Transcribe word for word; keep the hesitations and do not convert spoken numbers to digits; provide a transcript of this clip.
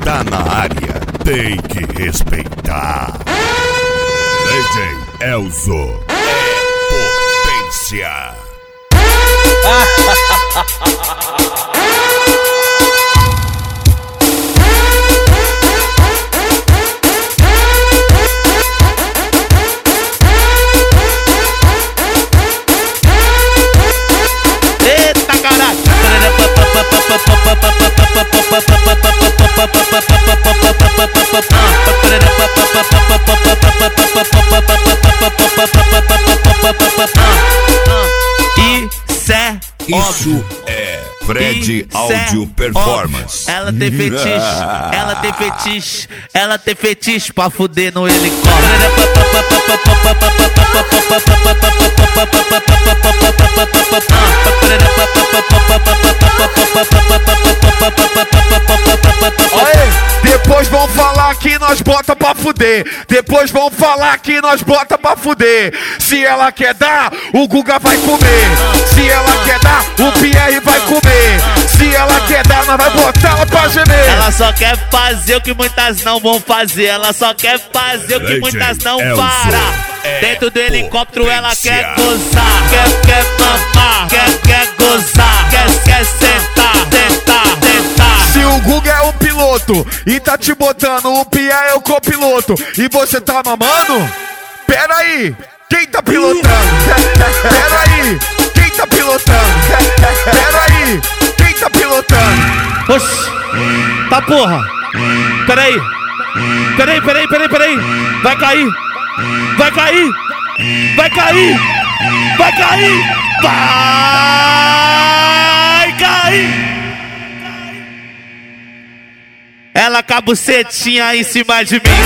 tá na área, tem que respeitar. D J Elzo é potência. Eita caraca! Isso é Isso é Fred Áudio Performance. Ela tem fetiche, ela tem fetiche, ela tem fetiche pra fuder no helicóptero. Depois vão falar que nós bota pra fuder. Depois vão falar que nós bota pra fuder. Se ela quer dar, o Guga vai comer. Se ela quer dar, o Pierre vai comer. Se ela quer dar, nós vai botar ela pra gemer. Ela só quer fazer o que muitas não vão fazer. Ela só quer fazer o que muitas não param. Dentro do helicóptero ela quer gozar, quer, quer mamar, quer, quer gozar, quer, quer sentar, tentar, tentar. Se o Guga é o piloto e tá te botando, o Pierre é o copiloto e você tá mamando? Pera aí, quem tá pilotando? Pera aí, quem tá pilotando? Pera aí, quem tá pilotando? Oxi, tá porra. Pera aí, pera aí, pera aí, pera aí, pera aí. Vai cair, vai cair, vai cair, vai cair, vai cair. Ela com a bucetinha em cima de mim.